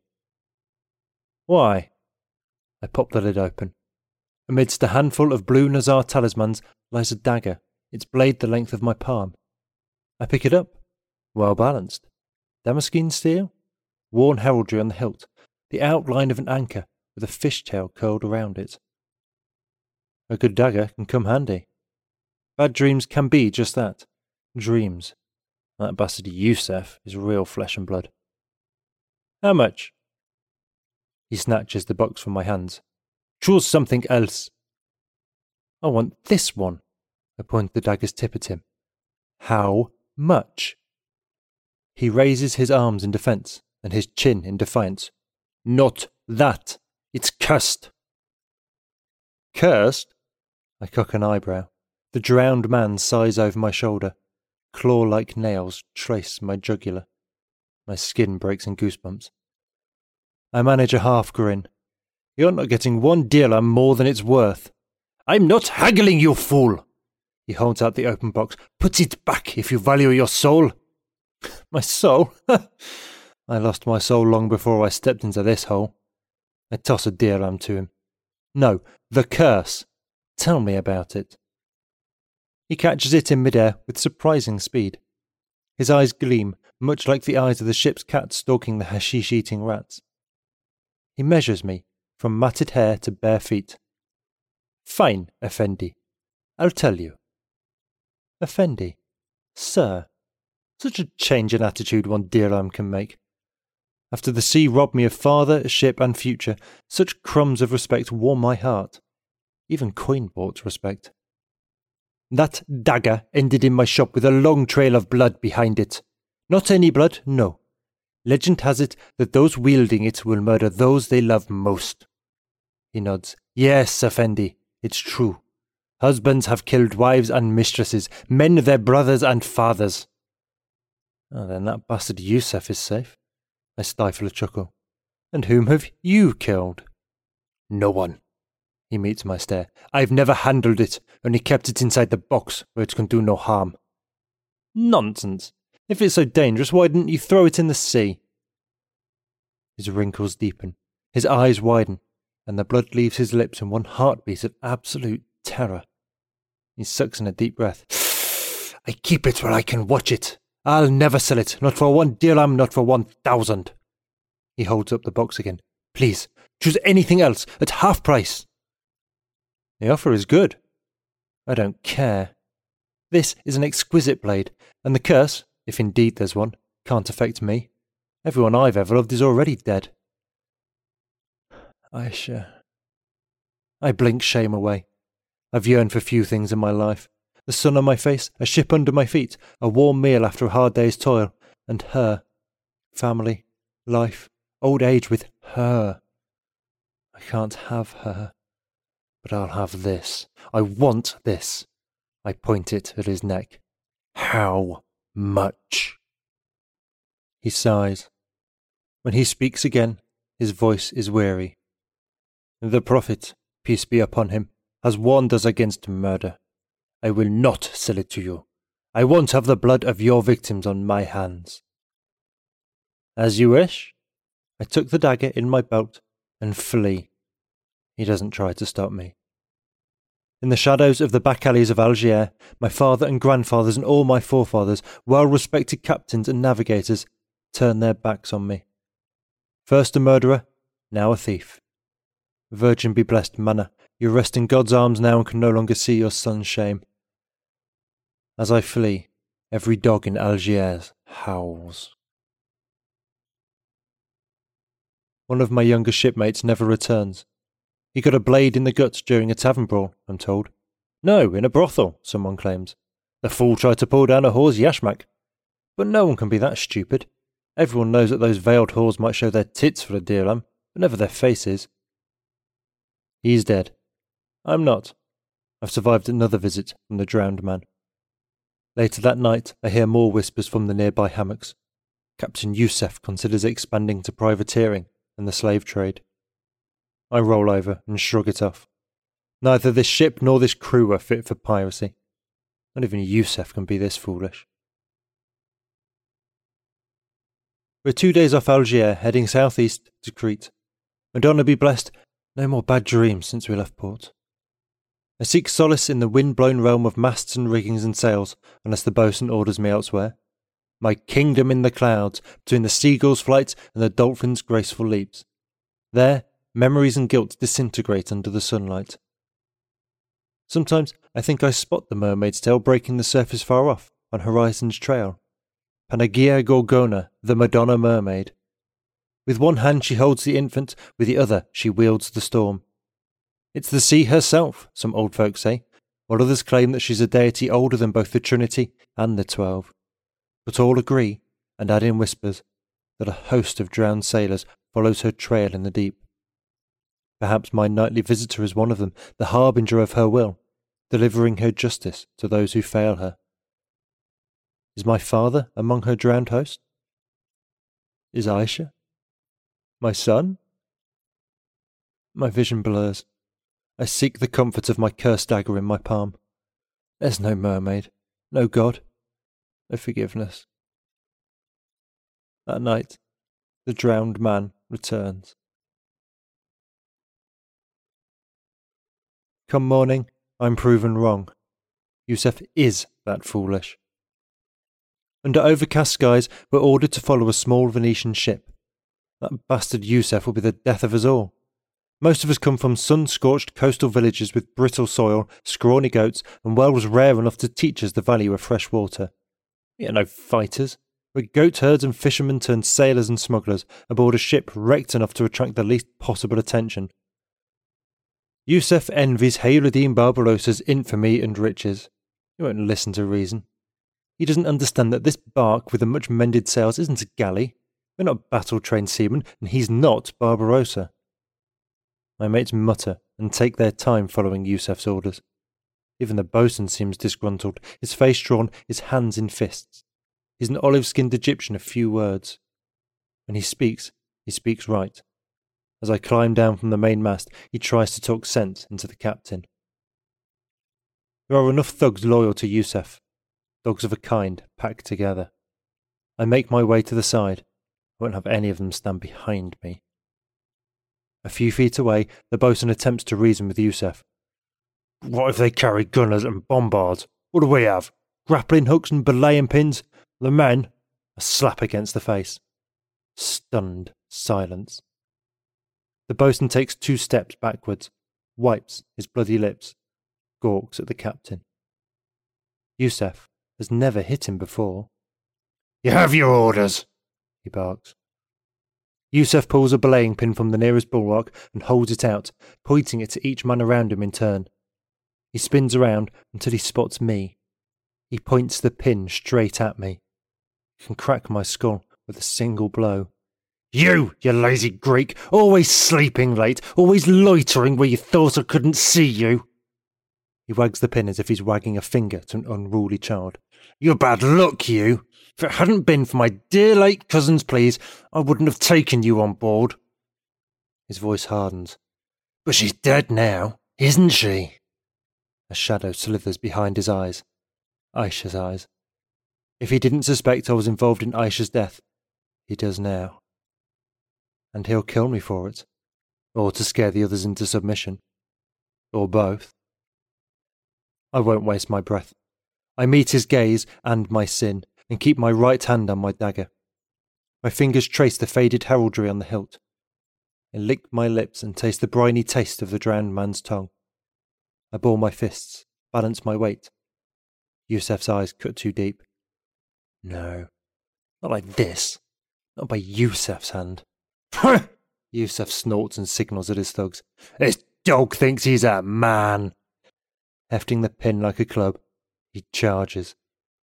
Why? I pop the lid open. Amidst a handful of blue Nazar talismans lies a dagger, its blade the length of my palm. I pick it up. Well balanced. Damascene steel? Worn heraldry on the hilt, the outline of an anchor with a fishtail curled around it. A good dagger can come handy. Bad dreams can be just that. Dreams. That bastard Yusuf is real flesh and blood. How much? He snatches the box from my hands. Choose something else. I want this one. I point the dagger's tip at him. How much? He raises his arms in defence and his chin in defiance. Not that. It's cursed. Cursed? I cock an eyebrow. The drowned man sighs over my shoulder. Claw-like nails trace my jugular. My skin breaks in goosebumps. I manage a half grin. You're not getting one dirham more than it's worth. I'm not haggling, you fool! He holds out the open box. Put it back if you value your soul. My soul? I lost my soul long before I stepped into this hole. I toss a dirham to him. No, the curse. Tell me about it. He catches it in midair with surprising speed. His eyes gleam, much like the eyes of the ship's cat stalking the hashish-eating rats. He measures me, from matted hair to bare feet. Fine, Effendi. I'll tell you. Effendi? Sir? Such a change in attitude one dirham can make. After the sea robbed me of father, ship, and future, such crumbs of respect warm my heart. Even coin bought respect. That dagger ended in my shop with a long trail of blood behind it. Not any blood, no. Legend has it that those wielding it will murder those they love most. He nods. Yes, Effendi, it's true. Husbands have killed wives and mistresses, men their brothers and fathers. Oh, then that bastard Yusuf is safe. I stifle a chuckle. And whom have you killed? No one. He meets my stare. I've never handled it, only kept it inside the box where it can do no harm. Nonsense. If it's so dangerous, why didn't you throw it in the sea? His wrinkles deepen, his eyes widen, and the blood leaves his lips in one heartbeat of absolute terror. He sucks in a deep breath. I keep it where I can watch it. I'll never sell it, not for one dirham, not for one thousand. He holds up the box again. Please, choose anything else, at half price. The offer is good. I don't care. This is an exquisite blade, and the curse, if indeed there's one, can't affect me. Everyone I've ever loved is already dead. Aisha. I blink shame away. I've yearned for few things in my life. The sun on my face, a ship under my feet, a warm meal after a hard day's toil, and her. Family, life, old age with her. I can't have her, but I'll have this. I want this. I point it at his neck. How much? He sighs. When he speaks again, his voice is weary. The Prophet, peace be upon him, has warned us against murder. I will not sell it to you. I won't have the blood of your victims on my hands. As you wish. I took the dagger in my belt and flee. He doesn't try to stop me. In the shadows of the back alleys of Algiers, my father and grandfathers and all my forefathers, well-respected captains and navigators, turn their backs on me. First a murderer, now a thief. Virgin be blessed, Manna, you rest in God's arms now and can no longer see your son's shame. As I flee, every dog in Algiers howls. One of my younger shipmates never returns. He got a blade in the guts during a tavern brawl, I'm told. No, in a brothel, someone claims. The fool tried to pull down a whore's yashmak. But no one can be that stupid. Everyone knows that those veiled whores might show their tits for a dirham, but never their faces. He's dead. I'm not. I've survived another visit from the drowned man. Later that night, I hear more whispers from the nearby hammocks. Captain Yusuf considers expanding to privateering and the slave trade. I roll over and shrug it off. Neither this ship nor this crew are fit for piracy. Not even Yusuf can be this foolish. We're two days off Algiers, heading southeast to Crete. Madonna be blessed, no more bad dreams since we left port. I seek solace in the wind-blown realm of masts and riggings and sails, unless the boatswain orders me elsewhere. My kingdom in the clouds, between the seagull's flight and the dolphin's graceful leaps. There, memories and guilt disintegrate under the sunlight. Sometimes I think I spot the mermaid's tail breaking the surface far off, on Horizon's trail. Panagia Gorgona, the Madonna mermaid. With one hand she holds the infant, with the other she wields the storm. It's the sea herself, some old folk say, while others claim that she's a deity older than both the Trinity and the Twelve. But all agree, and add in whispers, that a host of drowned sailors follows her trail in the deep. Perhaps my nightly visitor is one of them, the harbinger of her will, delivering her justice to those who fail her. Is my father among her drowned host? Is Aisha? My son? My vision blurs. I seek the comfort of my cursed dagger in my palm. There's no mermaid, no God, no forgiveness. That night, the drowned man returns. Come morning, I'm proven wrong. Yusef is that foolish. Under overcast skies, we're ordered to follow a small Venetian ship. That bastard Yusef will be the death of us all. Most of us come from sun-scorched coastal villages with brittle soil, scrawny goats, and wells rare enough to teach us the value of fresh water. We are no fighters. We're goat herds and fishermen turned sailors and smugglers aboard a ship wrecked enough to attract the least possible attention. Yusef envies Hayreddin Barbarossa's infamy and riches. He won't listen to reason. He doesn't understand that this bark with the much-mended sails isn't a galley. We're not battle-trained seamen, and he's not Barbarossa. My mates mutter and take their time following Yusef's orders. Even the boatswain seems disgruntled, his face drawn, his hands in fists. He's an olive-skinned Egyptian of few words. When he speaks, he speaks right. As I climb down from the mainmast, he tries to talk sense into the captain. There are enough thugs loyal to Yusef, dogs of a kind packed together. I make my way to the side. I won't have any of them stand behind me. A few feet away, the boatswain attempts to reason with Yusef. What if they carry gunners and bombards? What do we have? Grappling hooks and belaying pins? The men? A slap against the face. Stunned silence. The boatswain takes two steps backwards, wipes his bloody lips, gawks at the captain. Yusef has never hit him before. You have your orders, he barks. Yusef pulls a belaying pin from the nearest bulwark and holds it out, pointing it to each man around him in turn. He spins around until he spots me. He points the pin straight at me. He can crack my skull with a single blow. You, you lazy Greek, always sleeping late, always loitering where you thought I couldn't see you. He wags the pin as if he's wagging a finger to an unruly child. You're bad luck, you. If it hadn't been for my dear late cousin's pleas, I wouldn't have taken you on board. His voice hardens. But she's dead now, isn't she? A shadow slithers behind his eyes. Aisha's eyes. If he didn't suspect I was involved in Aisha's death, he does now. And he'll kill me for it. Or to scare the others into submission. Or both. I won't waste my breath. I meet his gaze and my sin, and keep my right hand on my dagger. My fingers trace the faded heraldry on the hilt. I lick my lips and taste the briny taste of the drowned man's tongue. I ball my fists, balance my weight. Yusef's eyes cut too deep. No, not like this. Not by Yusef's hand. Yusef snorts and signals at his thugs. This dog thinks he's a man. Hefting the pin like a club, he charges.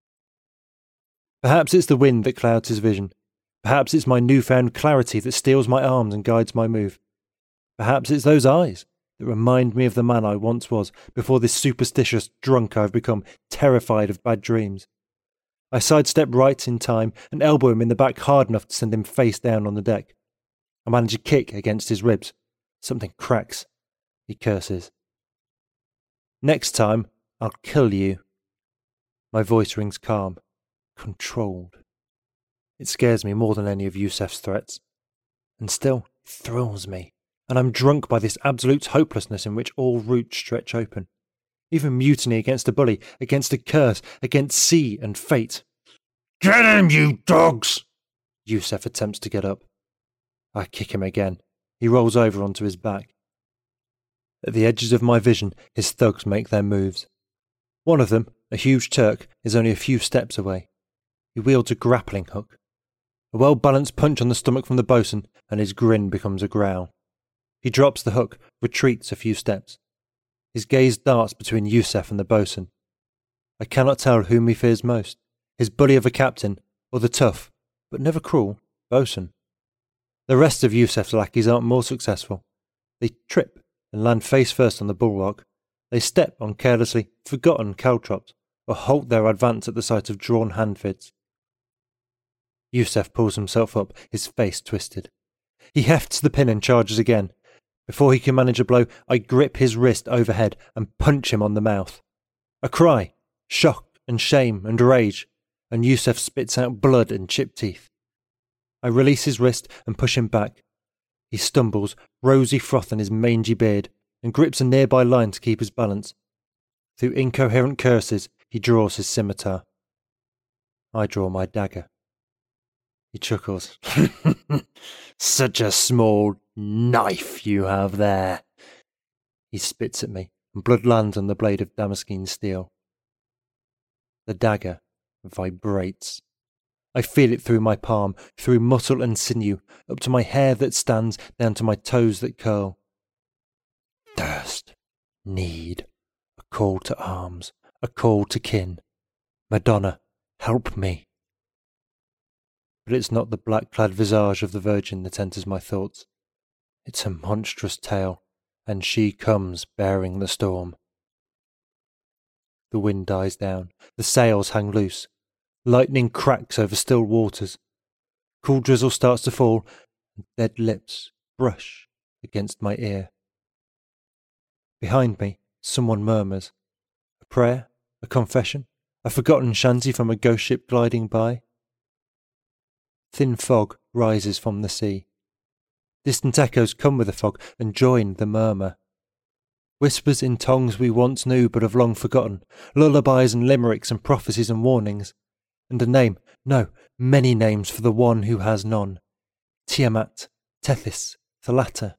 Perhaps it's the wind that clouds his vision. Perhaps it's my newfound clarity that steels my arms and guides my move. Perhaps it's those eyes that remind me of the man I once was before this superstitious drunk I've become, terrified of bad dreams. I sidestep right in time and elbow him in the back hard enough to send him face down on the deck. I manage a kick against his ribs. Something cracks. He curses. Next time, I'll kill you. My voice rings calm, controlled. It scares me more than any of Yusef's threats. And still, it thrills me, and I'm drunk by this absolute hopelessness in which all routes stretch open. Even mutiny against a bully, against a curse, against sea and fate. Get him, you dogs! Yusef attempts to get up. I kick him again. He rolls over onto his back. At the edges of my vision, his thugs make their moves. One of them, a huge Turk, is only a few steps away. He wields a grappling hook. A well-balanced punch on the stomach from the boatswain, and his grin becomes a growl. He drops the hook, retreats a few steps. His gaze darts between Yusef and the boatswain. I cannot tell whom he fears most, his bully of a captain, or the tough, but never cruel, boatswain. The rest of Yusef's lackeys aren't more successful. They trip and land face first on the bulwark. They step on carelessly forgotten caltrops, or halt their advance at the sight of drawn handfids. Yusef pulls himself up, his face twisted. He hefts the pin and charges again. Before he can manage a blow, I grip his wrist overhead and punch him on the mouth. A cry, shock and shame and rage, and Yusef spits out blood and chipped teeth. I release his wrist and push him back. He stumbles, rosy froth in his mangy beard, and grips a nearby line to keep his balance. Through incoherent curses, he draws his scimitar. I draw my dagger. He chuckles. Such a small knife you have there. He spits at me, and blood lands on the blade of Damascene steel. The dagger vibrates. I feel it through my palm, through muscle and sinew, up to my hair that stands, down to my toes that curl. Thirst, need, a call to arms, a call to kin. Madonna, help me. But it's not the black-clad visage of the Virgin that enters my thoughts. It's a monstrous tale, and she comes bearing the storm. The wind dies down, the sails hang loose. Lightning cracks over still waters. Cool drizzle starts to fall, and dead lips brush against my ear. Behind me, someone murmurs. A prayer? A confession? A forgotten shanty from a ghost ship gliding by? Thin fog rises from the sea. Distant echoes come with the fog and join the murmur. Whispers in tongues we once knew but have long forgotten, lullabies and limericks and prophecies and warnings. And a name, no, many names for the one who has none. Tiamat, Tethys, Thalata.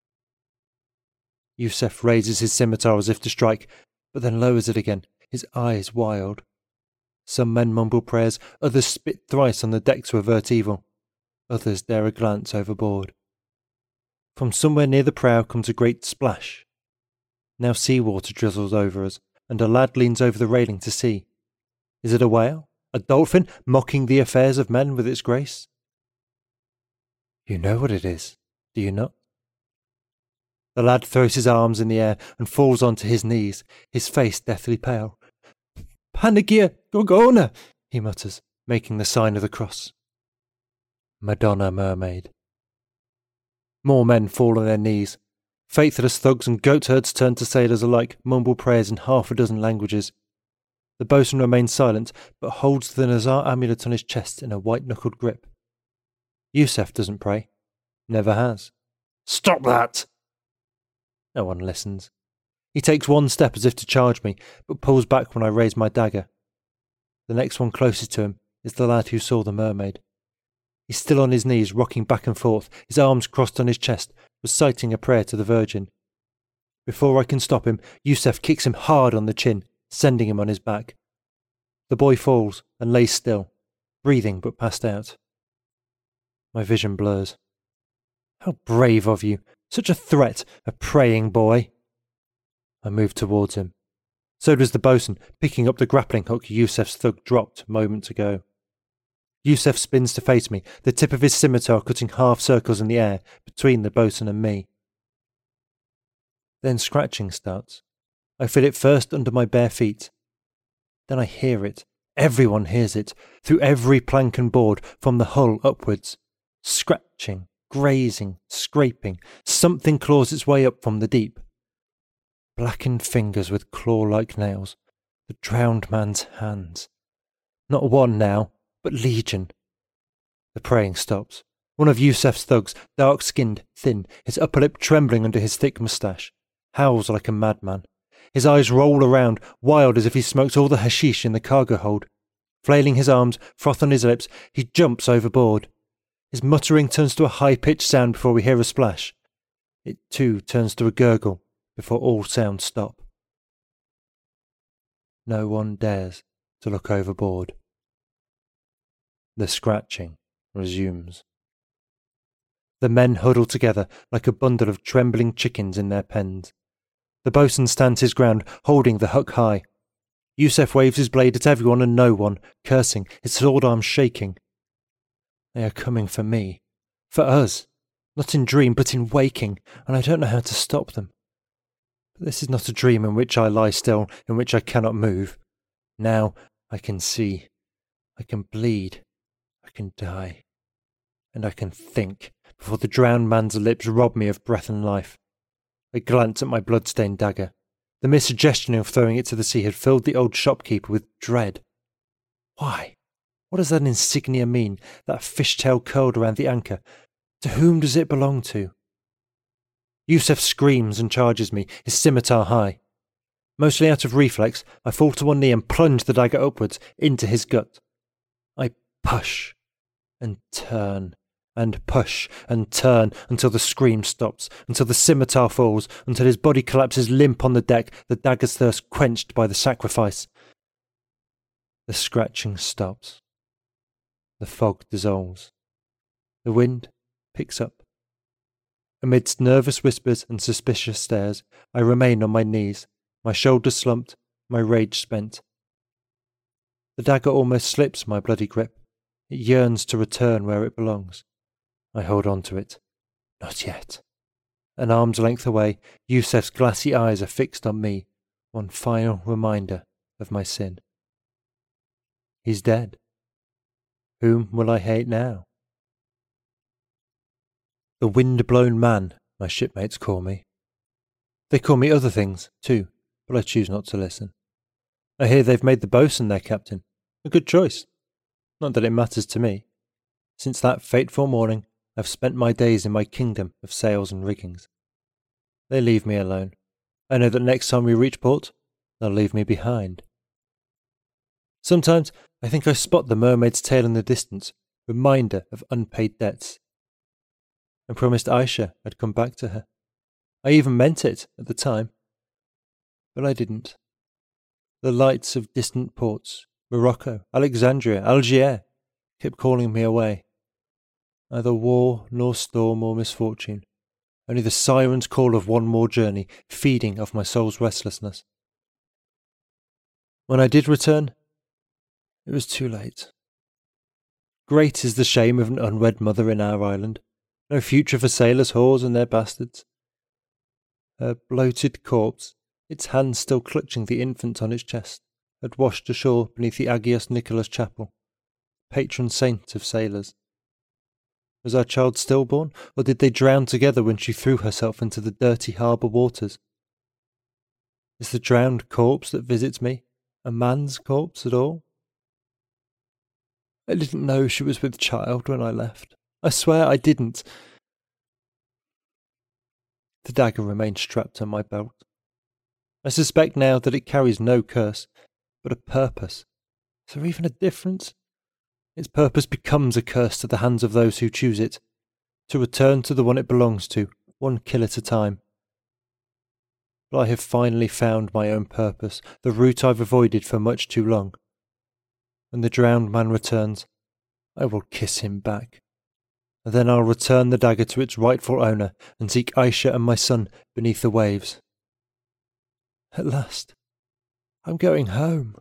Yusef raises his scimitar as if to strike, but then lowers it again, his eyes wild. Some men mumble prayers, others spit thrice on the deck to avert evil. Others dare a glance overboard. From somewhere near the prow comes a great splash. Now seawater drizzles over us, and a lad leans over the railing to see. Is it a whale? A dolphin mocking the affairs of men with its grace? You know what it is, do you not? The lad throws his arms in the air and falls onto his knees, his face deathly pale. Panagia Gorgona, he mutters, making the sign of the cross. Madonna Mermaid. More men fall on their knees. Faithless thugs and goatherds turn to sailors alike, mumble prayers in half a dozen languages. The boatswain remains silent, but holds the Nazar amulet on his chest in a white-knuckled grip. Yusef doesn't pray. Never has. Stop that! No one listens. He takes one step as if to charge me, but pulls back when I raise my dagger. The next one closest to him is the lad who saw the mermaid. He's still on his knees, rocking back and forth, his arms crossed on his chest, reciting a prayer to the Virgin. Before I can stop him, Yusef kicks him hard on the chin, sending him on his back. The boy falls and lays still, breathing but passed out. My vision blurs. How brave of you! Such a threat, a praying boy! I move towards him. So does the boatswain, picking up the grappling hook Yusef's thug dropped moments ago. Yusef spins to face me, the tip of his scimitar cutting half circles in the air between the boatswain and me. Then scratching starts. I feel it first under my bare feet. Then I hear it. Everyone hears it, through every plank and board, from the hull upwards. Scratching, grazing, scraping, something claws its way up from the deep. Blackened fingers with claw-like nails, the drowned man's hands. Not one now, but legion. The praying stops. One of Yusef's thugs, dark-skinned, thin, his upper lip trembling under his thick moustache, howls like a madman. His eyes roll around, wild as if he smokes all the hashish in the cargo hold. Flailing his arms, froth on his lips, he jumps overboard. His muttering turns to a high-pitched sound before we hear a splash. It too turns to a gurgle before all sounds stop. No one dares to look overboard. The scratching resumes. The men huddle together like a bundle of trembling chickens in their pens. The boatswain stands his ground, holding the hook high. Yusef waves his blade at everyone and no one, cursing, his sword arm shaking. They are coming for me. For us. Not in dream, but in waking, and I don't know how to stop them. But this is not a dream in which I lie still, in which I cannot move. Now I can see. I can bleed. I can die. And I can think, before the drowned man's lips rob me of breath and life. I glanced at my blood-stained dagger. The mere suggestion of throwing it to the sea had filled the old shopkeeper with dread. Why? What does that insignia mean, that fishtail curled around the anchor? To whom does it belong to? Yusef screams and charges me, his scimitar high. Mostly out of reflex, I fall to one knee and plunge the dagger upwards into his gut. I push and turn and push and turn until the scream stops, until the scimitar falls, until his body collapses limp on the deck, the dagger's thirst quenched by the sacrifice. The scratching stops. The fog dissolves. The wind picks up. Amidst nervous whispers and suspicious stares, I remain on my knees, my shoulders slumped, my rage spent. The dagger almost slips my bloody grip. It yearns to return where it belongs. I hold on to it. Not yet. An arm's length away, Yusef's glassy eyes are fixed on me, one final reminder of my sin. He's dead. Whom will I hate now? The wind-blown man, my shipmates call me. They call me other things, too, but I choose not to listen. I hear they've made the boatswain their captain. A good choice. Not that it matters to me. Since that fateful morning, I've spent my days in my kingdom of sails and riggings. They leave me alone. I know that next time we reach port, they'll leave me behind. Sometimes I think I spot the mermaid's tail in the distance, reminder of unpaid debts. I promised Aisha I'd come back to her. I even meant it at the time. But I didn't. The lights of distant ports, Morocco, Alexandria, Algiers, kept calling me away. Neither war, nor storm, or misfortune. Only the siren's call of one more journey, feeding off my soul's restlessness. When I did return, it was too late. Great is the shame of an unwed mother in our island. No future for sailors, whores, and their bastards. Her bloated corpse, its hands still clutching the infant on its chest, had washed ashore beneath the Agios Nicholas Chapel, patron saint of sailors. Was our child stillborn, or did they drown together when she threw herself into the dirty harbour waters? Is the drowned corpse that visits me a man's corpse at all? I didn't know she was with child when I left. I swear I didn't. The dagger remains strapped on my belt. I suspect now that it carries no curse, but a purpose. Is there even a difference? Its purpose becomes a curse to the hands of those who choose it, to return to the one it belongs to, one kill at a time. But I have finally found my own purpose, the route I've avoided for much too long. When the drowned man returns, I will kiss him back. And then I'll return the dagger to its rightful owner and seek Aisha and my son beneath the waves. At last, I'm going home.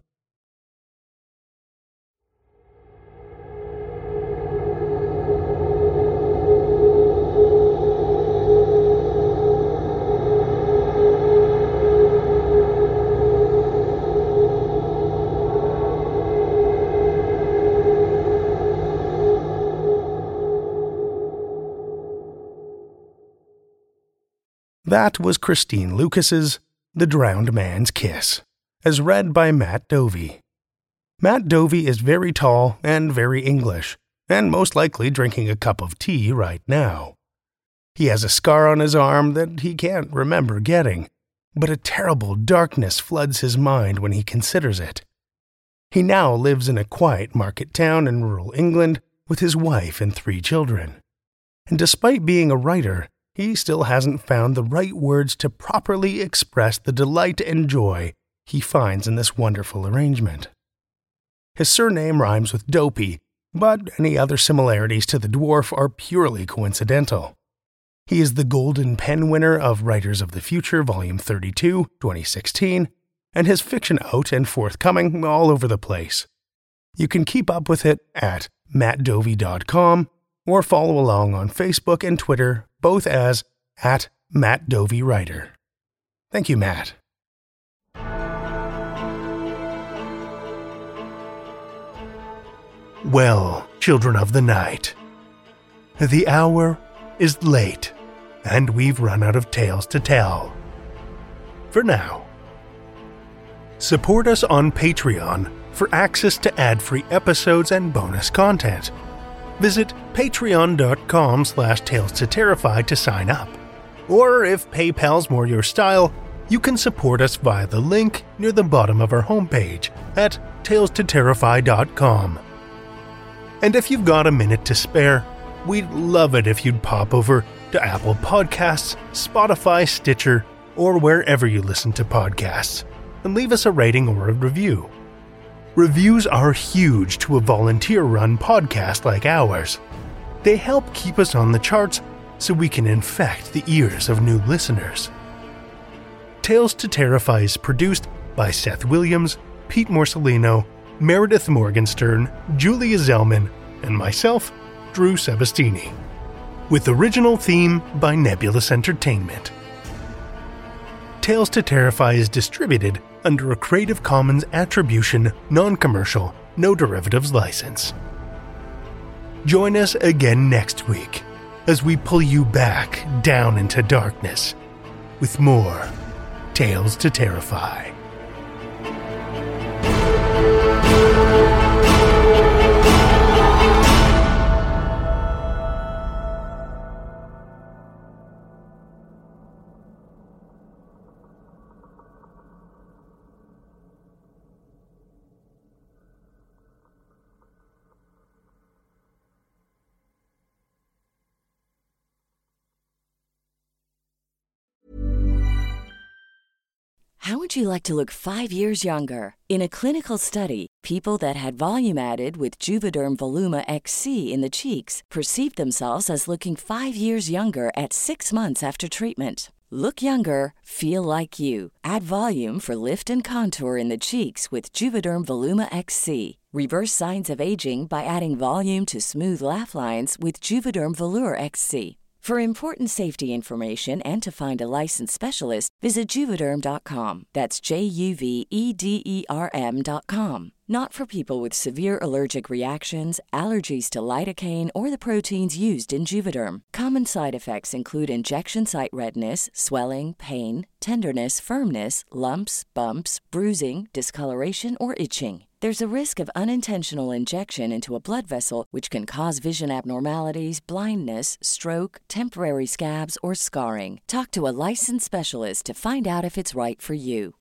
That was Christine Lucas's The Drowned Man's Kiss, as read by Matt Dovey. Matt Dovey is very tall and very English, and most likely drinking a cup of tea right now. He has a scar on his arm that he can't remember getting, but a terrible darkness floods his mind when he considers it. He now lives in a quiet market town in rural England with his wife and three children. And despite being a writer, he still hasn't found the right words to properly express the delight and joy he finds in this wonderful arrangement. His surname rhymes with Dopey, but any other similarities to the dwarf are purely coincidental. He is the Golden Pen winner of Writers of the Future, Volume thirty-two, twenty sixteen, and his fiction out and forthcoming all over the place. You can keep up with it at matt dovey dot com or follow along on Facebook and Twitter, both as at Matt Dovey Writer. Thank you, Matt. Well, children of the night, the hour is late, and we've run out of tales to tell. For now. Support us on Patreon for access to ad-free episodes and bonus content. Visit patreon dot com slash tales to terrify to sign up. Or if PayPal's more your style, you can support us via the link near the bottom of our homepage at tales to terrify dot com. And if you've got a minute to spare, we'd love it if you'd pop over to Apple Podcasts, Spotify, Stitcher, or wherever you listen to podcasts, and leave us a rating or a review. Reviews are huge to a volunteer-run podcast like ours. They help keep us on the charts so we can infect the ears of new listeners. Tales to Terrify is produced by Seth Williams, Pete Morcellino, Meredith Morgenstern, Julia Zellman, and myself, Drew Sebastini, with original theme by Nebulous Entertainment. Tales to Terrify is distributed under a Creative Commons Attribution, Non-Commercial, No Derivatives license. Join us again next week as we pull you back down into darkness with more Tales to Terrify. How would you like to look five years younger? In a clinical study, people that had volume added with Juvederm Voluma X C in the cheeks perceived themselves as looking five years younger at six months after treatment. Look younger, feel like you. Add volume for lift and contour in the cheeks with Juvederm Voluma X C. Reverse signs of aging by adding volume to smooth laugh lines with Juvederm Volure X C. For important safety information and to find a licensed specialist, visit Juvederm dot com. That's J U V E D E R M dot com. Not for people with severe allergic reactions, allergies to lidocaine, or the proteins used in Juvederm. Common side effects include injection site redness, swelling, pain, tenderness, firmness, lumps, bumps, bruising, discoloration, or itching. There's a risk of unintentional injection into a blood vessel, which can cause vision abnormalities, blindness, stroke, temporary scabs, or scarring. Talk to a licensed specialist to find out if it's right for you.